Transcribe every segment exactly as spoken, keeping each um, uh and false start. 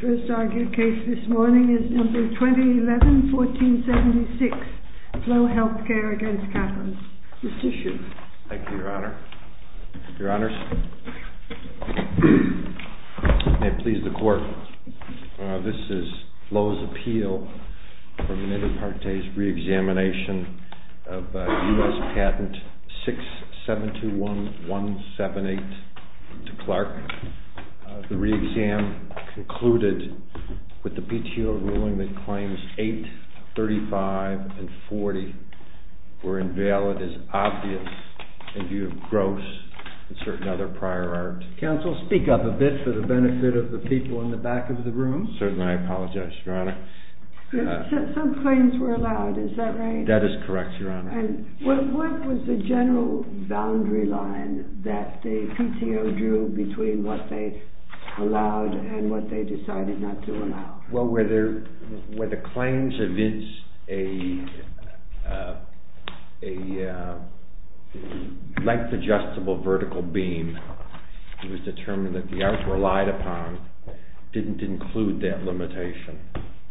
First argued case this morning is number twenty eleven fourteen seventy-six, Flow Healthcare against Kaplan. Mister Hsu. Thank you, Your Honor. Your Honors, may it please the Court, uh, this is Flow's appeal from an inter partes re-examination of uh, U S Patent six seven two one one seven eight to Clark. Uh, the re-exam concluded with the P T O ruling that claims eight, thirty-five, and forty were invalid as obvious in view of gross and certain other prior art. Counsel, speak up a bit for the benefit of the people in the back of the room. Certainly, I apologize, Your Honor. Yes, uh, some claims were allowed, is that right? That is correct, Your Honor. And what, what was the general boundary line that the P T O drew between what they allowed and what they decided not to allow? Well, where, there, where the claims evince a, uh, a uh, length adjustable vertical beam, it was determined that the art relied upon didn't include that limitation.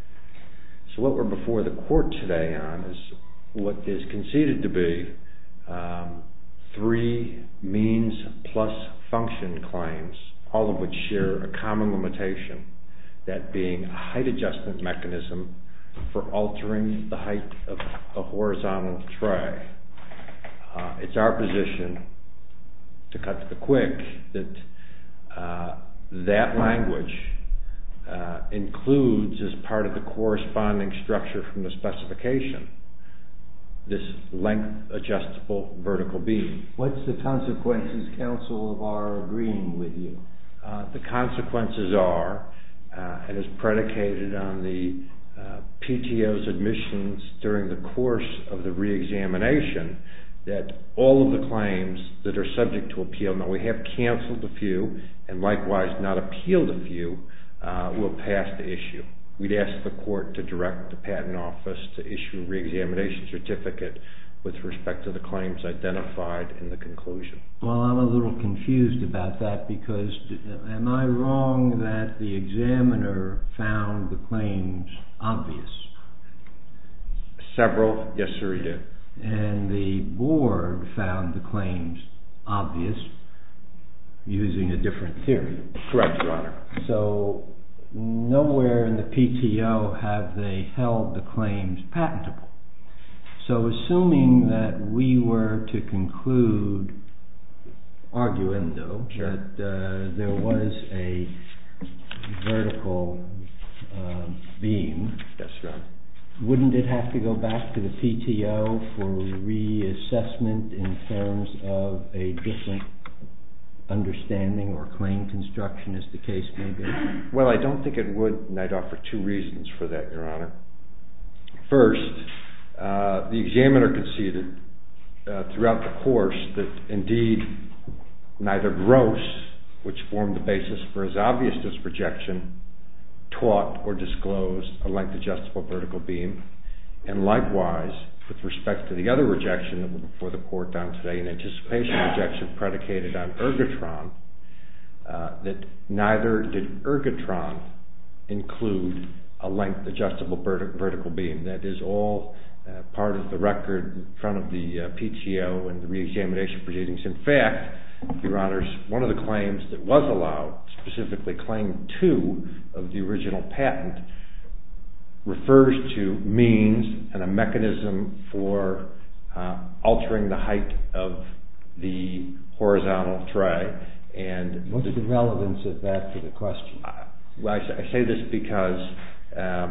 So what we're before the Court today on is what is conceded to be um, three means plus function claims, all of which share a common limitation, that being a height adjustment mechanism for altering the height of a horizontal tray. Uh, it's our position, to cut to the quick, that uh, that language uh, includes, as part of the corresponding structure from the specification, this length adjustable vertical beam. What's the consequences, counsel, of our agreeing with you? Uh, the consequences are, uh, and is predicated on the uh, P T O's admissions during the course of the re-examination, that all of the claims that are subject to appeal, now we have canceled a few and likewise not appealed a few, uh, will pass the issue. We'd ask the Court to direct the Patent Office to issue a re-examination certificate with respect to the claims identified in the conclusion. Well, I'm a little confused about that, because am I wrong that the examiner found the claims obvious? Several, yes sir, he did. And the board found the claims obvious using a different theory. Correct, Your Honor. So nowhere in the P T O have they held the claims patentable. So assuming that we were to conclude, arguendo, sure, that uh, there was a vertical uh, beam, yes, Your Honor, wouldn't it have to go back to the P T O for reassessment in terms of a different understanding or claim construction, as the case may be? Well, I don't think it would, and I'd offer two reasons for that, Your Honor. First, uh, the examiner conceded uh, throughout the course that indeed neither Gross, which formed the basis for his obviousness rejection, taught or disclosed a length adjustable vertical beam, and likewise, with respect to the other rejection that we're before the Court on today, an anticipation rejection predicated on Ergotron, uh, that neither did Ergotron include a length adjustable verti- vertical beam. That is all uh, part of the record in front of the uh, P T O and the re-examination proceedings. In fact, Your Honors, one of the claims that was allowed, specifically claim two of the original patent, refers to means and a mechanism for uh, altering the height of the horizontal tray. And what's the, the relevance of that to the question? Uh, well, I, I say this because um,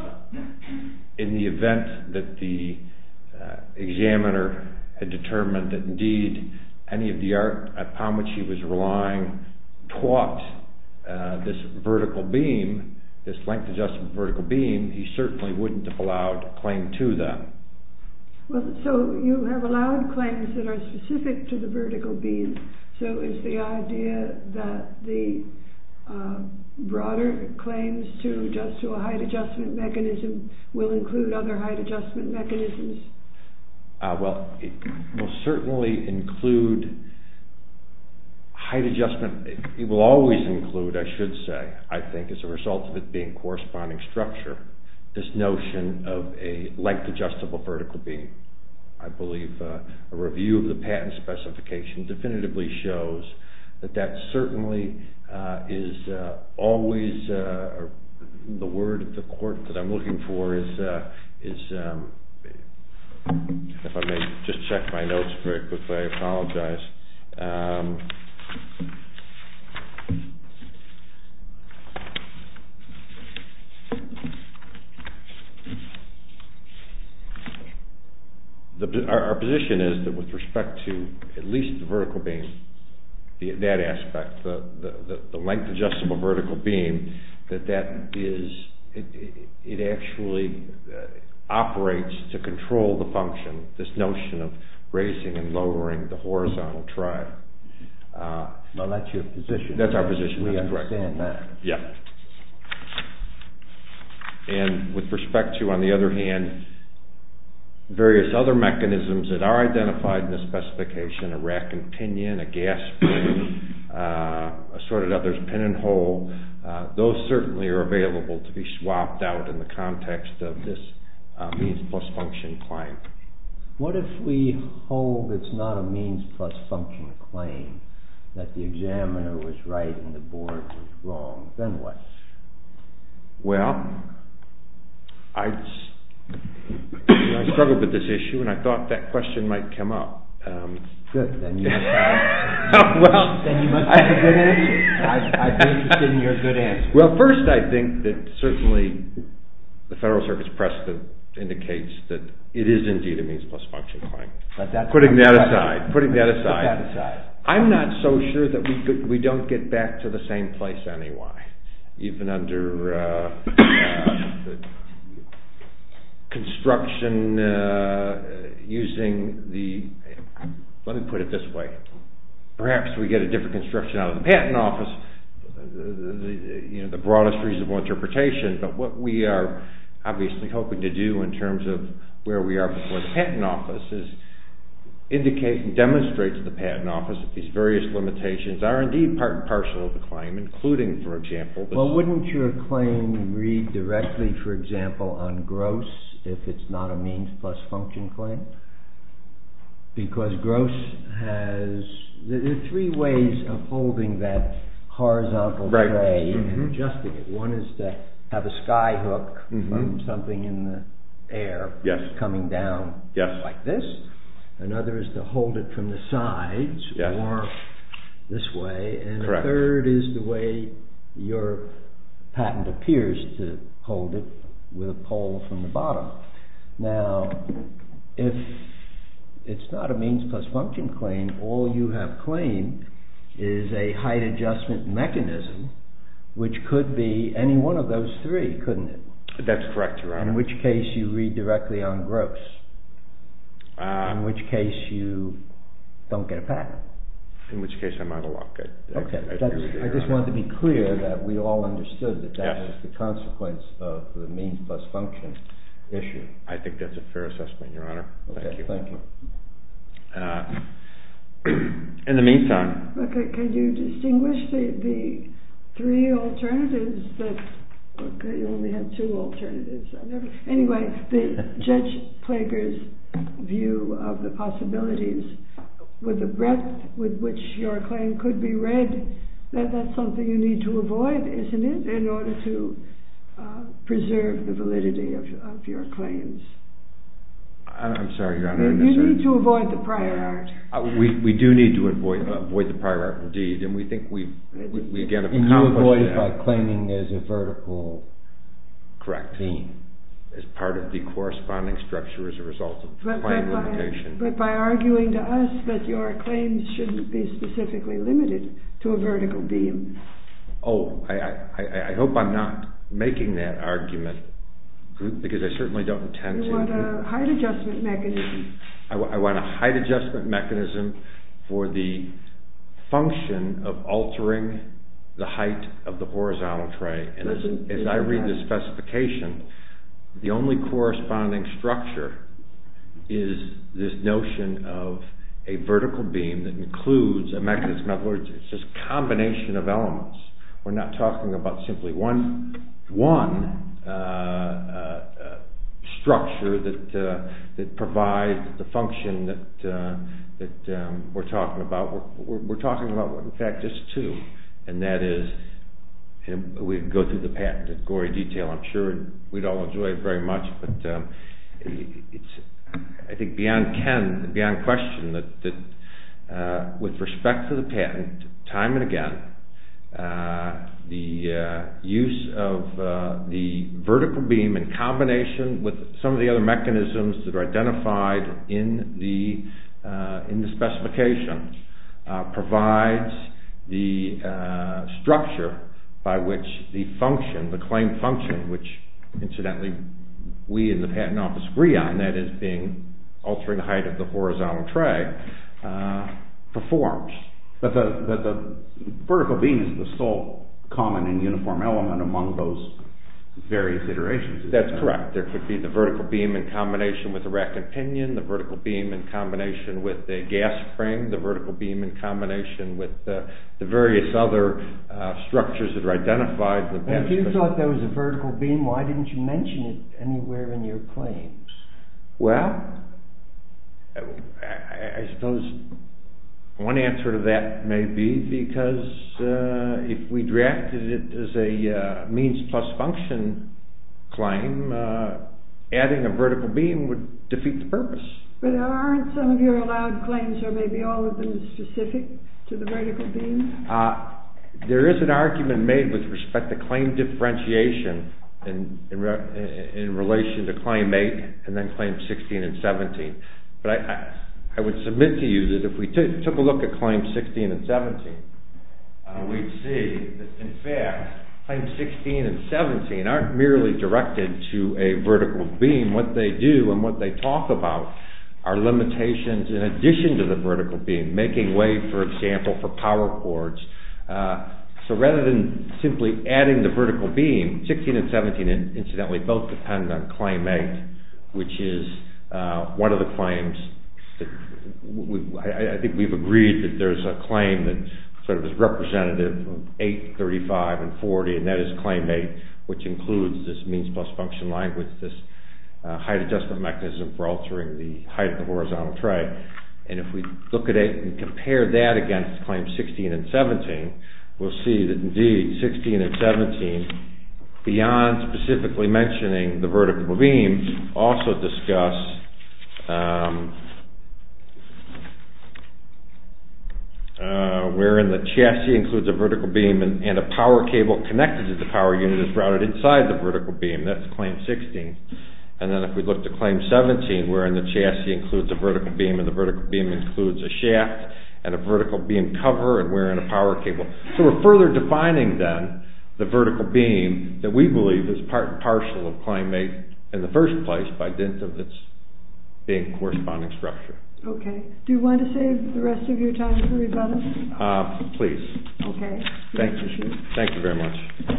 in the event that the uh, examiner had determined that indeed any of the art upon which he was relying taught uh, this vertical beam, this length adjustable vertical beam, he certainly wouldn't have allowed claim two then. Well, so you have allowed claims that are specific to the vertical beam. So is the idea that the uh, broader claims to adjust to a height adjustment mechanism will include other height adjustment mechanisms? Uh, well, it will certainly include height adjustment, it, it will always include, I should say, I think, as a result of it being corresponding structure, this notion of a length adjustable vertical beam. I believe uh, a review of the patent specification definitively shows that that certainly uh, is uh, always uh, the word of the court that I'm looking for is uh, is um, if I may just check my notes very quickly, I apologize. Um, the, our, our position is that with respect to at least the vertical beam, the, that aspect, the, the, the length adjustable vertical beam, that that is, it, it, it actually uh, operates to control the function, this notion of raising and lowering the horizontal tray. Uh, well, that's your position. That's our position. We that's understand correct. that. Yeah. And with respect to, on the other hand, various other mechanisms that are identified in the specification, a rack and pinion, a gas spring, uh, assorted others, pin and hole, uh, those certainly are available to be swapped out in the context of this uh, means plus function claim. What if we hold it's not a means plus function claim, that the examiner was right and the board was wrong? Then what? Well, I, I struggled with this issue, and I thought that question might come up. Um, Good. Then you must have, well, then you must have a good answer. I, I'd be interested in your good answer. Well, first, I think that certainly the Federal Circuit's precedent indicates that it is indeed a means plus function claim. But that's putting that aside, putting that Put aside, that aside. I'm not so sure that we could, we don't get back to the same place anyway, even under uh, uh, the construction uh, using the. Let me put it this way: perhaps we get a different construction out of the patent office, the, the, you know, the broadest reasonable interpretation. But what we are obviously hoping to do in terms of where we are before the patent office is indicate and demonstrate to the patent office that these various limitations are indeed part and parcel of the claim, including, for example, this. Well, wouldn't your claim read directly, for example, on gross if it's not a means plus function claim? Because gross has, there are three ways of holding that horizontal right. tray mm-hmm. and adjusting it. One is to have a sky hook mm-hmm. from something in the air yes. coming down yes. like this. Another is to hold it from the sides yes. or this way. And Correct. a third is the way your patent appears to hold it, with a pole from the bottom. Now, if it's not a means plus function claim, all you have claimed is a height adjustment mechanism, which could be any one of those three, couldn't it? That's correct, Your Honor. In which case you read directly on gross. Uh, in which case you don't get a patent. In which case I'm out of luck. I, okay, I, I, that's, you, I just Honor. wanted to be clear that we all understood that that yes. was the consequence of the means plus function issue. I think that's a fair assessment, Your Honor. Thank okay, you. Thank you. Uh, in the meantime... Okay, can you distinguish the, the three alternatives that... Okay, you only had two alternatives. I never, anyway, the Judge Plager's view of the possibilities with the breadth with which your claim could be read, that that's something you need to avoid, isn't it, in order to uh, preserve the validity of, of your claims? I'm sorry, Your Honor. You, you need to avoid the prior art. Uh, we we do need to avoid uh, avoid the prior art, indeed, and we think we've we, we again have and accomplished you avoid that. it by claiming there's a vertical correct beam as part of the corresponding structure as a result of but, claim but limitation. By, but by arguing to us that your claims shouldn't be specifically limited to a vertical beam. Oh, I I, I hope I'm not making that argument, because I certainly don't intend you to. You want a height adjustment mechanism. I, w- I want a height adjustment mechanism for the function of altering the height of the horizontal tray. And as, as I read the specification, the only corresponding structure is this notion of a vertical beam that includes a mechanism. In other words, it's just a combination of elements. We're not talking about simply one one uh, uh, uh, structure that uh, that provides the function that uh, that um, we're talking about. We're, we're, we're talking about, in fact, just two, and that is, and we can go through the patent in gory detail, I'm sure, and we'd all enjoy it very much, but um, it's, I think, beyond ken, beyond question that, that uh, with respect to the patent, time and again, uh, the uh, use of uh, the vertical beam in combination with some of the other mechanisms that are identified in the uh, in the specification uh, provides the uh, structure by which the function, the claimed function, which incidentally we in the patent office agree on, that is being altering the height of the horizontal tray, uh, performs. But the, the, the vertical beam is the sole common and uniform element among those various iterations. That's correct. There could be the vertical beam in combination with a rack and pinion, the vertical beam in combination with a gas spring, the vertical beam in combination with uh, the various other uh, structures that are identified in the patent. If you thought there was a vertical beam, why didn't you mention it anywhere in your claims? Well, I, I suppose one answer to that may be because uh, if we drafted it as a uh, means plus function claim, uh, adding a vertical beam would defeat the purpose. But aren't some of your allowed claims, or maybe all of them, specific to the vertical beam? Uh, there is an argument made with respect to claim differentiation in, in, re, in relation to claim eight and then claim sixteen and seventeen. But I, I I would submit to you that if we t- took a look at claims sixteen and seventeen, uh, we'd see that, in fact, claims sixteen and seventeen aren't merely directed to a vertical beam. What they do and what they talk about are limitations in addition to the vertical beam, making way, for example, for power cords. Uh, so rather than simply adding the vertical beam, sixteen and seventeen, incidentally, both depend on claim eight, which is uh, one of the claims. We, I, I think we've agreed that there's a claim that sort of is representative of eight, thirty-five, and forty, and that is claim eight, which includes this means plus function language, this uh, height adjustment mechanism for altering the height of the horizontal tray. And if we look at it and compare that against claims sixteen and seventeen, we'll see that indeed sixteen and seventeen, beyond specifically mentioning the vertical beam, also discuss um, Uh, wherein the chassis includes a vertical beam and, and a power cable connected to the power unit is routed inside the vertical beam. That's claim sixteen. And then if we look to claim seventeen, wherein the chassis includes a vertical beam and the vertical beam includes a shaft and a vertical beam cover and wherein a power cable. So we're further defining then the vertical beam that we believe is part and parcel of claim eight in the first place by dint of its being corresponding structure. Okay. Do you want to save the rest of your time for rebuttal? Uh, please. Okay. Thank you. Thank you very much.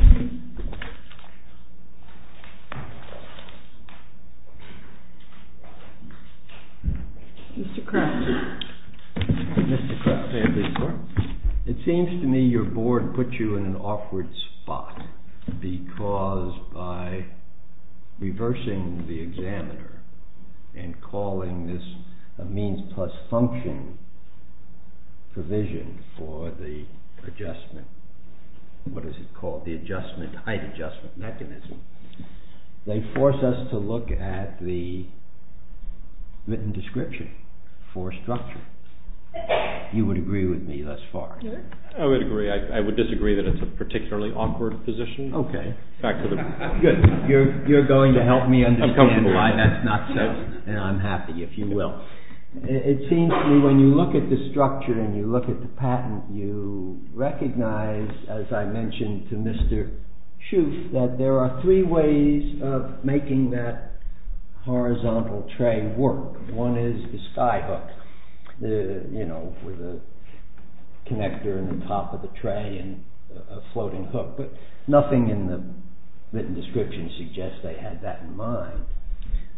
Mister Kraft. Mister Kraft, it seems to me your board put you in an awkward spot because by reversing the examiner and calling this a means plus function provision for the adjustment, what is it called, the adjustment, height adjustment mechanism, they force us to look at the written description for structure. You would agree with me thus far? I would agree. I, I would disagree that it's a particularly awkward position. Okay. Back to the good. You're you're going to help me understand why that's not so, yeah. and I'm happy if you will. It seems to me when you look at the structure and you look at the patent, you recognize, as I mentioned to Mister Schoof, that there are three ways of making that horizontal tray work. One is the sky hook, the you know with a connector in the top of the tray and a floating hook, but nothing in the written description suggests they had that in mind.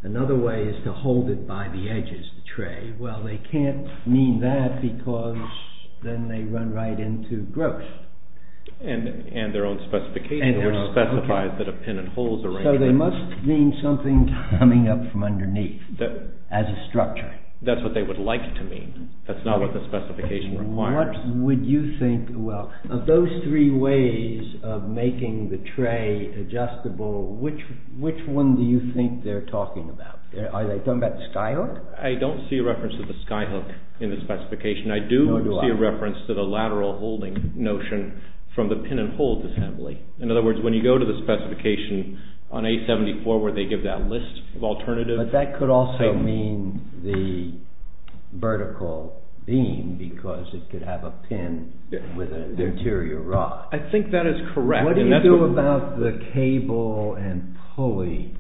Another way is to hold it by the edges, the tray. Well, they can't mean that because then they run right into gross. And and their own specification, And which own, specifies okay. that a pin and holes arrangement. So they must mean something coming up from underneath that, as a structure. That's what they would like to mean. That's not what the specification requires. What would you think, well, of those three ways of making the tray adjustable, which which one do you think they're talking about? Are they talking about the skyhook? I don't see a reference to the skyhook in the specification. I do, do see I. a reference to the lateral holding notion from the pin and hold assembly. In other words, when you go to the specification on A seventy-four where they give that list of alternatives. But that could also mean the vertical beam because it could have a pin with an interior rod. I think that is correct. What do and you that's do what, about the cable and pulley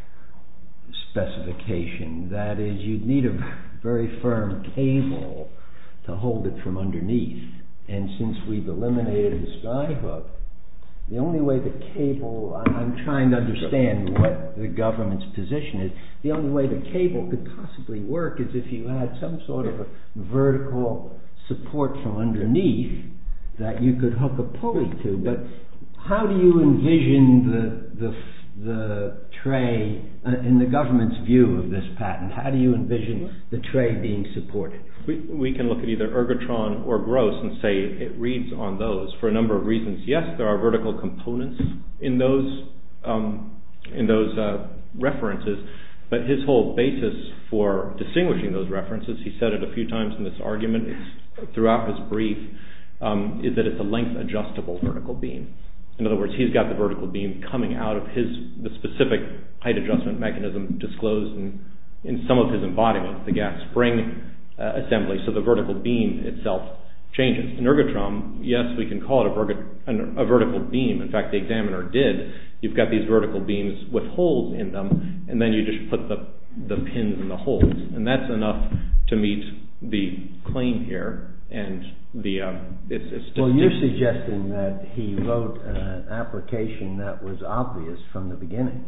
specification? That is, you'd need a very firm cable to hold it from underneath. And since we've eliminated the skyhook, the only way the cable, I'm trying to understand what the government's position is, the only way the cable could possibly work is if you had some sort of a vertical support from underneath that you could hook a pulley to. But how do you envision the the the tray, uh, in the government's view of this patent, how do you envision the tray being supported? We, we can look at either Ergotron or Gross and say it reads on those for a number of reasons. Yes, there are vertical components in those um, in those uh, references, but his whole basis for distinguishing those references, he said it a few times in this argument, it's throughout his brief, um, is that it's a length adjustable vertical beam. In other words, he's got the vertical beam coming out of his the specific height adjustment mechanism disclosed in, in some of his embodiments, the gas spring uh, assembly, so the vertical beam itself changes. In Ergotron, yes, we can call it a, verg- a vertical beam. In fact, the examiner did. You've got these vertical beams with holes in them, and then you just put the, the pins in the holes. And that's enough to meet the claim here. And the um, it's, it's well, you're suggesting that he wrote an application that was obvious from the beginning,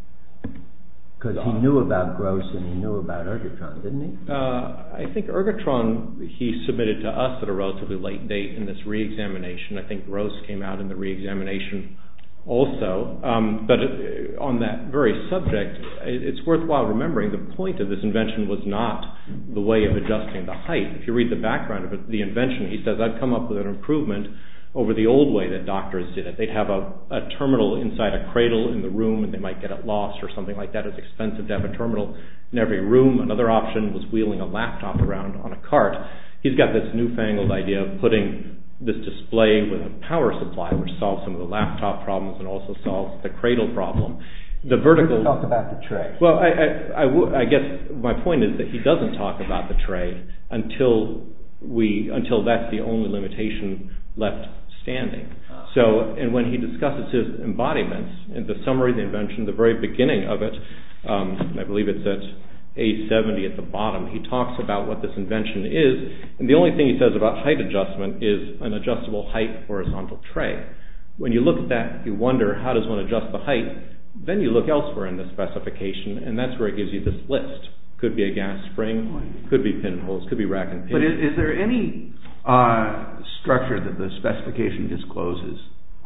because he knew about Gross and he knew about Ergotron, didn't he? Uh, I think Ergotron he submitted to us at a relatively late date in this re-examination. I think Gross came out in the re-examination also. Um, but it, on that very subject, it, it's worthwhile remembering the point of this invention was not the way of adjusting the height. If you read the background of it, the invention, he says, I've come up with an improvement over the old way that doctors did it. They'd have a, a terminal inside a cradle in the room and they might get it lost or something like that. It's expensive to have a terminal in every room. Another option was wheeling a laptop around on a cart. He's got this newfangled idea of putting this display with a power supply, which solves some of the laptop problems and also solves the cradle problem. The vertical. Let's talk about the tray. Well, I, I, I, w- I guess my point is that he doesn't talk about the tray until we until that's the only limitation left standing. So, and when he discusses his embodiments in the summary of the invention, the very beginning of it, um, I believe it's at A seventy at the bottom, he talks about what this invention is, and the only thing he says about height adjustment is an adjustable height horizontal tray. When you look at that, you wonder, how does one adjust the height? Then you look elsewhere in the specification, and that's where it gives you this list. Could be a gas spring, could be pinholes, could be rack and pin. But is, is there any uh, structure that the specification discloses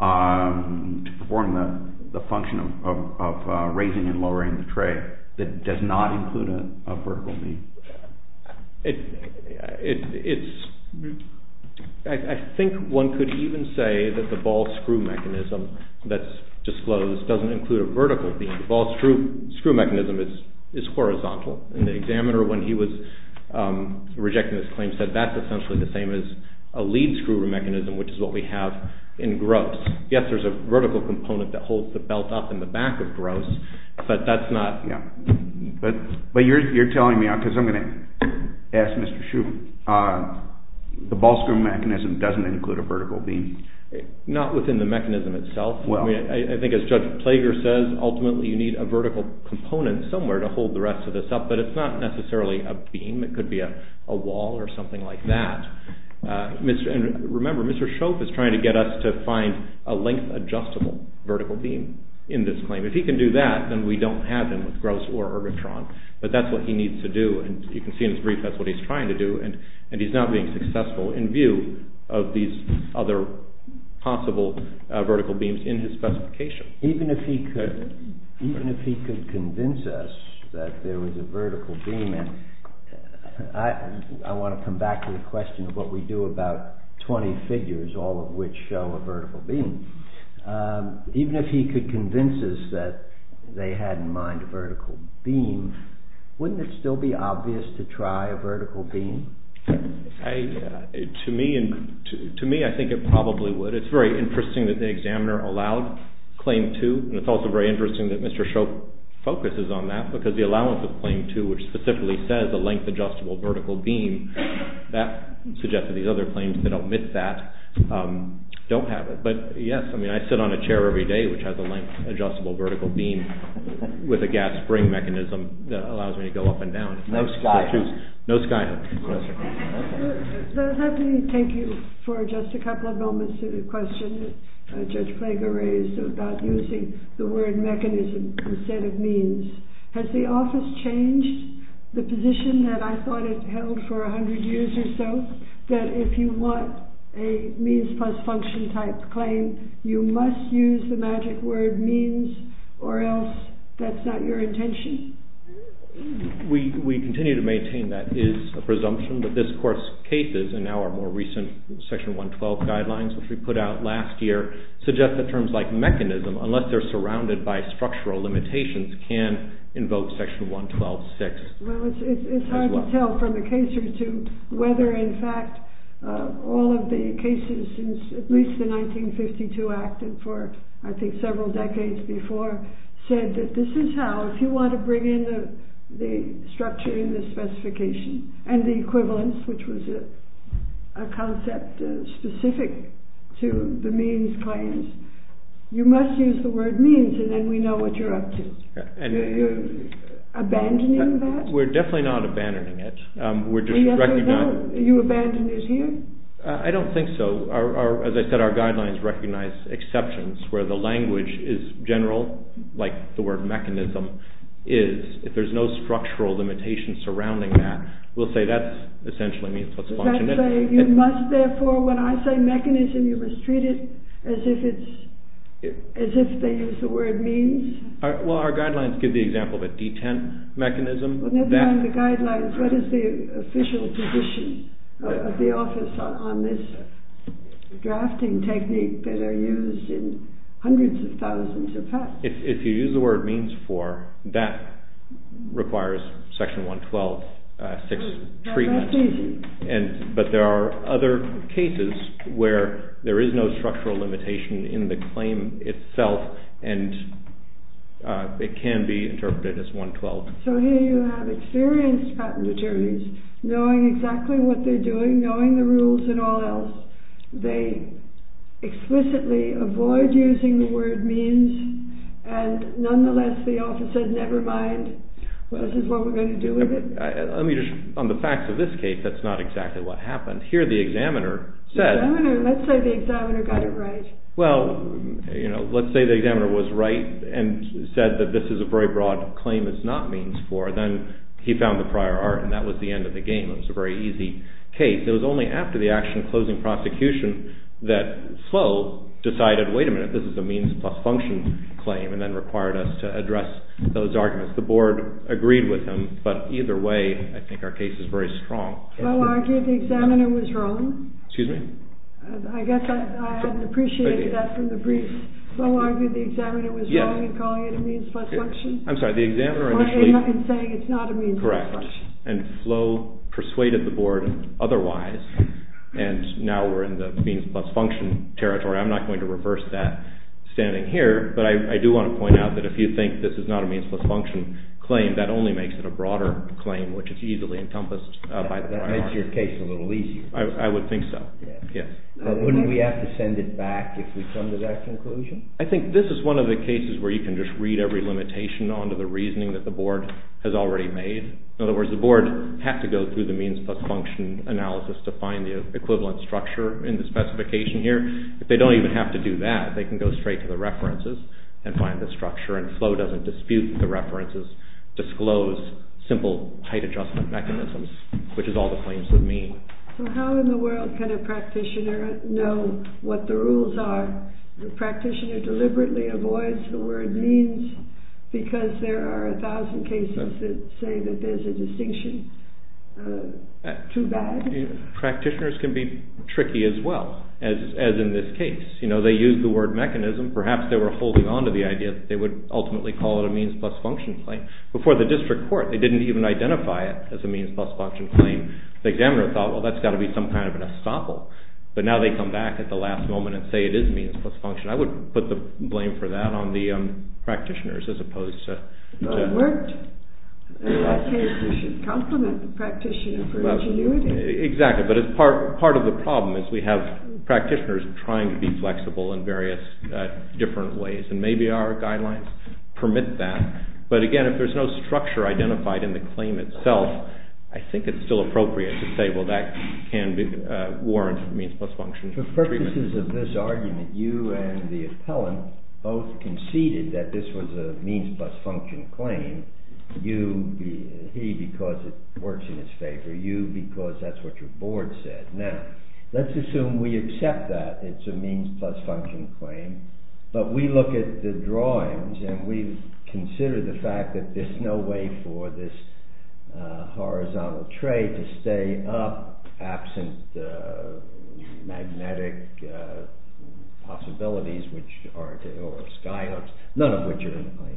um, to perform the, the function of, of, of uh, raising and lowering the tray that does not include a, a vertical beam? It, it, it's. I, I think one could even say that the ball screw mechanism that's disclosed doesn't include a vertical beam. The ball screw screw mechanism is is horizontal, and the examiner, when he was um, rejecting this claim, said that's essentially the same as a lead screw mechanism, which is what we have in Gross. Yes, there's a vertical component that holds the belt up in the back of Gross, but that's not. Yeah, but but you're you're telling me, because I'm going to ask Mister Shu, uh, the ball screw mechanism doesn't include a vertical beam. Not within the mechanism itself. Well, I mean, I, I think as Judge Plager says, ultimately you need a vertical component somewhere to hold the rest of this up, but it's not necessarily a beam. It could be a, a wall or something like that. Uh, Mister And remember, Mister Schoaf is trying to get us to find a length adjustable vertical beam in this claim. If he can do that, then we don't have him with gross or ergotron. But that's what he needs to do, and you can see in his brief that's what he's trying to do, and, and he's not being successful in view of these other possible uh, vertical beams in his specification. Even if he could, even if he could convince us that there was a vertical beam, and I, I want to come back to the question of what we do about twenty figures, all of which show a vertical beam. Um, even if he could convince us that they had in mind a vertical beam, wouldn't it still be obvious to try a vertical beam? I, uh, to me, and to, to me, I think it probably would. It's very interesting that the examiner allowed Claim two, and it's also very interesting that Mister Shope focuses on that, because the allowance of Claim two, which specifically says a length adjustable vertical beam, that suggests that these other claims that omit that um, don't have it. But yes, I mean, I sit on a chair every day which has a length adjustable vertical beam with a gas spring mechanism that allows me to go up and down. No sky hook. No sky hook. Let me take you for just a couple of moments to the question that uh, Judge Plager raised about using the word mechanism instead of means. Has the office changed the position that I thought it held for a hundred years or so, that if you want a means plus function type claim, you must use the magic word means, or else that's not your intention? We we continue to maintain that is a presumption, but this court's cases, and now our more recent Section one twelve guidelines, which we put out last year, suggest that terms like mechanism, unless they're surrounded by structural limitations, can invoke Section one twelve six. Well, it's, it's, it's hard well. to tell from a case or two whether, in fact, uh, all of the cases since at least the nineteen fifty-two Act, and for, I think, several decades before, said that this is how, if you want to bring in the the structure in the specification and the equivalence, which was a, a concept uh, specific to the means claims, you must use the word means, and then we know what you're up to. And you're, you're abandoning uh, that? We're definitely not abandoning it. Um, we're just well, yes recognizing. No. You abandon it here? Uh, I don't think so. Our, our, as I said, our guidelines recognize exceptions where the language is general, like the word mechanism is. If there's no structural limitation surrounding that, we'll say that's essentially means plus Does function. Does that say it, you it, must, therefore, when I say mechanism, you must treat it as if it's it, as if they use the word means? Our, well, our guidelines give the example of a detent mechanism. Well, never that, mind the guidelines. What is the official position of, of the office on, on this drafting technique that are used in hundreds of thousands of patents? If, if you use the word means for, that requires Section one twelve uh, six oh, treatment. That's easy. And, but there are other cases where there is no structural limitation in the claim itself, and uh, it can be interpreted as one twelve. So here you have experienced patent attorneys knowing exactly what they're doing, knowing the rules and all else. They explicitly avoid using the word means, and nonetheless the office said, never mind, well, this is what we're going to do with it. I, let me just, on the facts of this case, that's not exactly what happened. Here the examiner said... The examiner, let's say the examiner got it right. Well, you know, let's say the examiner was right and said that this is a very broad claim, it's not means for, then he found the prior art, and that was the end of the game. It was a very easy case. It was only after the action closing prosecution that Flow decided, wait a minute, this is a means plus function claim, and then required us to address those arguments. The board agreed with him, but either way, I think our case is very strong. Flow argued the examiner was wrong. Excuse me? Uh, I guess I, I hadn't appreciated okay. that from the brief. Flow argued the examiner was yes. wrong in calling it a means plus function. I'm sorry, the examiner or initially... In, in saying it's not a means correct. plus function. And Flow persuaded the board otherwise, and now we're in the means plus function territory. I'm not going to reverse that standing here, but I, I do want to point out that if you think this is not a means plus function claim, that only makes it a broader claim, which is easily encompassed uh, by the that prior makes your case a little easier. I, I would think so. Yeah. Yes. But wouldn't we have to send it back if we come to that conclusion? I think this is one of the cases where you can just read every limitation onto the reasoning that the board has already made. In other words, the board had to go through the means plus function analysis to find the equivalent structure in the specification here. If they don't even have to do that, they can go straight to the references. and find the structure, and Flow doesn't dispute that the references disclose simple height adjustment mechanisms, which is all the claims would mean. So how in the world can a practitioner know what the rules are? The practitioner deliberately avoids the word means because there are a thousand cases that say that there's a distinction. Uh, too bad. Practitioners can be tricky as well, as as in this case. You know, they use the word mechanism. Perhaps they were holding on to the idea that they would ultimately call it a means plus function claim. Before the district court, they didn't even identify it as a means plus function claim. The examiner thought, well, that's got to be some kind of an estoppel. But now they come back at the last moment and say it is means plus function. I would put the blame for that on the um, practitioners as opposed to... Well, to it worked. In that case, we should compliment the practitioner for well, ingenuity. Exactly, but it's part, part of the problem is we have practitioners trying to be flexible in various uh, different ways, and maybe our guidelines permit that. But again, if there's no structure identified in the claim itself, I think it's still appropriate to say, well, that can be, uh, warrant means plus function For purposes treatment. of this argument, you and the appellant both conceded that this was a means plus function claim. You, he because it works in his favor, you because that's what your board said. Now, let's assume we accept that it's a means plus function claim, but we look at the drawings and we consider the fact that there's no way for this uh, horizontal tray to stay up absent uh, magnetic uh, possibilities, which are, or sky hooks, none of which are in the claim.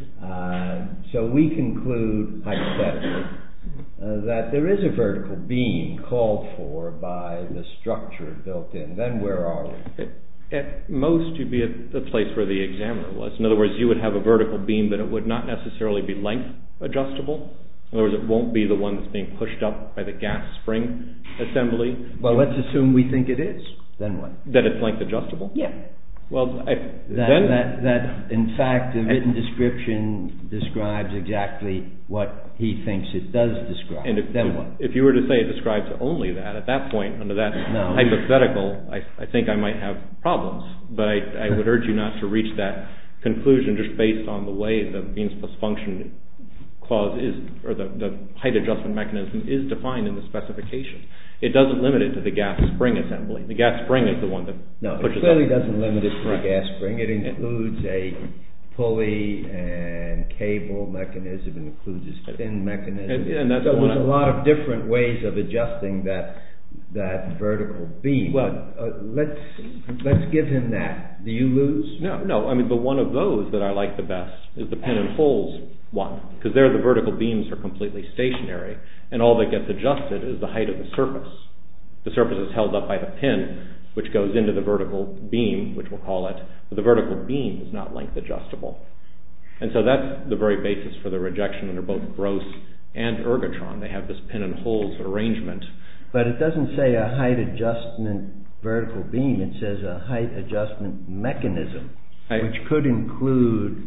Uh, so we conclude, hypothetically, uh, that there is a vertical beam called for by the structure built in. Then where are we? At most, you'd be at the place where the examiner was. In other words, you would have a vertical beam, but it would not necessarily be length adjustable. In other words, it won't be the one that's being pushed up by the gas spring assembly. Well, let's assume we think it is. Then what? That it's length adjustable? Yeah. Well, I, that, then, that, that, in fact, the written description describes exactly what he thinks it does describe. And if, then if, what? if you were to say it describes only that, at that point, under that no. hypothetical, I, I think I might have problems. But I, I would urge you not to reach that conclusion just based on the way the means plus function clause is, or the, the height adjustment mechanism is defined in the specification. It doesn't limit it to the gas spring assembly. The gas spring is the one that no, pushes it clearly up. doesn't limit it to right. the gas spring. It includes a pulley and cable mechanism. It includes a pin mechanism. And, and that's so the there's one a lot of different ways of adjusting that that vertical beam. Well, but, uh, let's let's give him that. Do you lose? No, no. I mean, the one of those that I like the best is the pin and holes one, because there the vertical beams are completely stationary, and all that gets adjusted is the height of the surface. The surface is held up by the pin, which goes into the vertical beam, which we'll call it, but the vertical beam is not length adjustable. And so that's the very basis for the rejection under both Gross and Ergotron. They have this pin and holes arrangement. But it doesn't say a height adjustment vertical beam. It says a height adjustment mechanism, I, which could include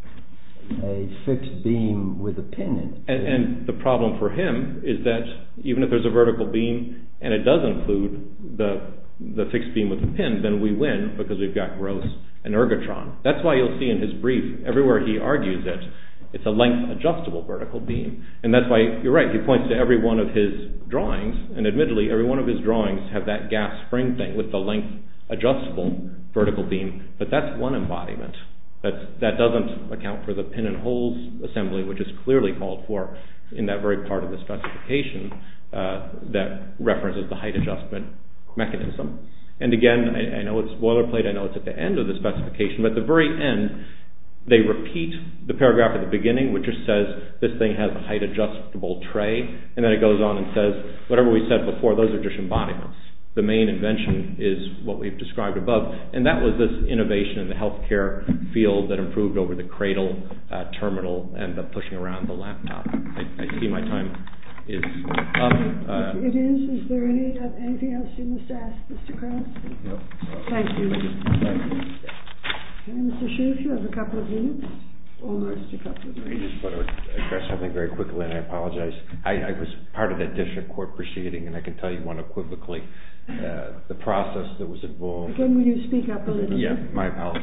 a fixed beam with a pin in it. And, and the problem for him is that even if there's a vertical beam and it does include the the fixed beam with the pin, then we win because we've got Gross and Ergotron. That's why you'll see in his brief, everywhere he argues it, it's a length adjustable vertical beam. And that's why, you're right, he points to every one of his drawings, and admittedly every one of his drawings have that gas spring thing with the length adjustable vertical beam, but that's one embodiment. That's, that doesn't account for the pin and holes assembly, which is clearly called for in that very part of the specification uh, that references the height adjustment mechanism. And again, I, I know it's boilerplate, I know it's at the end of the specification, but at the very end, they repeat the paragraph at the beginning, which just says this thing has a height adjustable tray, and then it goes on and says, whatever we said before, those are just embodiments. The main invention is what we've described above, and that was this innovation in the healthcare field that improved over the cradle, uh, terminal, and the pushing around the laptop. I, I see my time is up. Uh, it is. Is there any uh, anything else you must ask, Mister Krause? No. Thank you. Thank you. Okay, Mister Schiff, you have a couple of minutes. Almost a couple of minutes. I just want to address something very quickly, and I apologize. I, I was part of that district court proceeding, and I can tell you unequivocally uh, the process that was involved. Again, will you speak up a little yeah, bit? my apologies.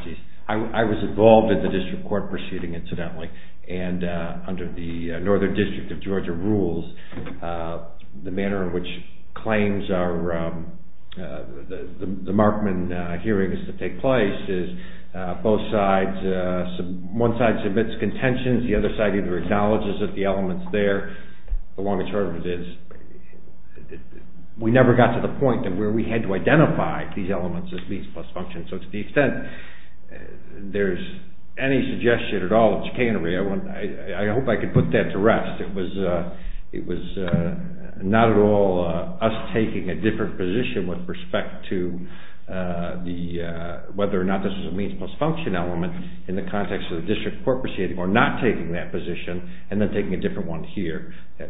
I, I was involved in the district court proceeding, incidentally, and uh, under the uh, Northern District of Georgia rules, uh, the manner in which claims are, um, uh, the, the, the Markman uh, hearing is to take place is uh, both sides, uh, sub, one side submits contentions, the other side either acknowledges that the element's there. The long and short of it is, it, it, we never got to the point of where we had to identify these elements as means plus function. So to the extent uh, there's any suggestion at all of chicanery, I, want, I, I hope I could put that to rest. It was uh, it was uh, not at all uh, us taking a different position with respect to uh, the uh, whether or not this was a means plus function element in the context of the district court proceeding, or not taking that position and then taking a different one here. That,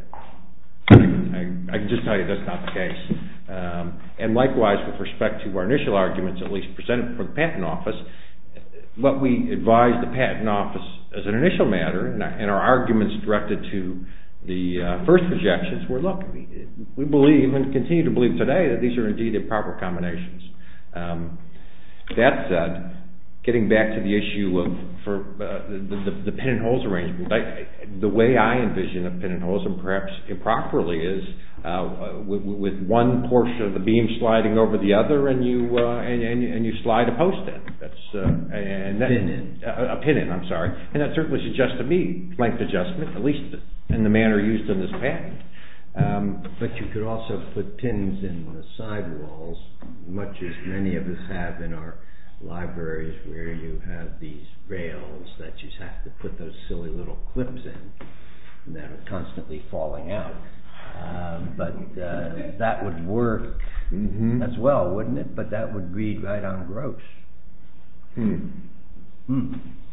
I, I can just tell you that's not the case. Um, and likewise, with respect to our initial arguments, at least presented for the Patent Office, what we advised the Patent Office as an initial matter, and our, and our arguments directed to the uh, first projections were, look, we, we believe and continue to believe today that these are indeed improper combinations. Um, that said, getting back to the issue of for uh, the, the, the pin and holes arrangement, I, the way I envision a pin and holes, and perhaps improperly, is uh, with, with one portion of the beam sliding over the other, and you uh, and, and, and you slide a post in. That's uh, and that, pin in. A, a pin in. I'm sorry, and that certainly suggests to me length adjustment, at least in the manner used in this patent. Um, but you could also put pins in the sidewalls, much as many of us have in our libraries, where you have these rails that you have to put those silly little clips in and that are constantly falling out. Um, but uh, that would work mm-hmm. as well, wouldn't it? But that would read right on gross. Hmm. Hmm.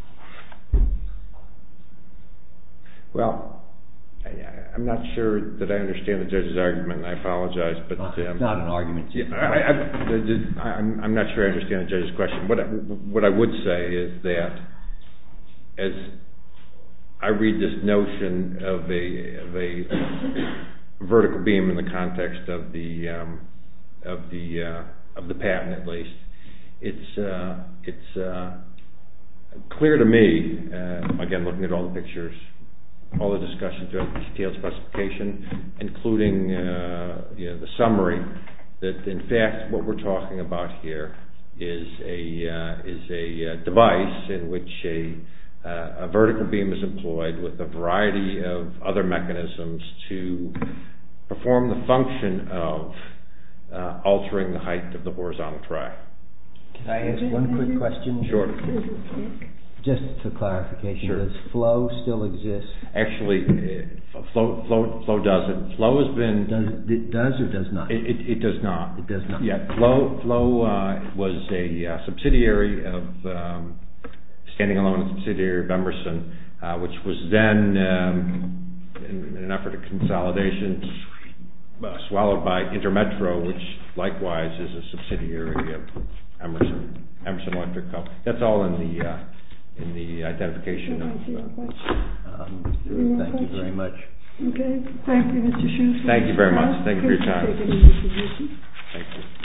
Well, I, I'm not sure that I understand the judge's argument, and I apologize, but uh, um, it's not an argument. Yeah, I, I, I'm, I'm not sure I understand the judge's question. What I, what I would say is that as I read this notion of a, of a vertical beam in the context of the um, of the uh, of the patent, at least, it's uh, it's uh, clear to me. Uh, again, looking at all the pictures, all the discussion throughout the detailed specification, including uh, you know, the summary, that in fact what we're talking about here is a uh, is a uh, device in which a uh, a vertical beam is employed with a variety of other mechanisms to perform the function of uh, altering the height of the horizontal tray. Can I ask one quick question? Sure. Just for clarification, sure. Does flow still exist? Actually, uh, flow, flow, flow doesn't. Flow has been. Does it does or does not? It, it, it does not. It does not. Yeah, Flow, Flow uh, was a uh, subsidiary of, um, standing alone, a subsidiary of Emerson, uh, which was then, um, in, in an effort of consolidation, uh, swallowed by Intermetro, which likewise is a subsidiary of Emerson, Emerson Electric Co. That's all in the. Uh, in the identification of... Uh, um, thank you very much. Okay, thank you, Mister Schuster. Thank you very much. Thank you for your time. Thank you.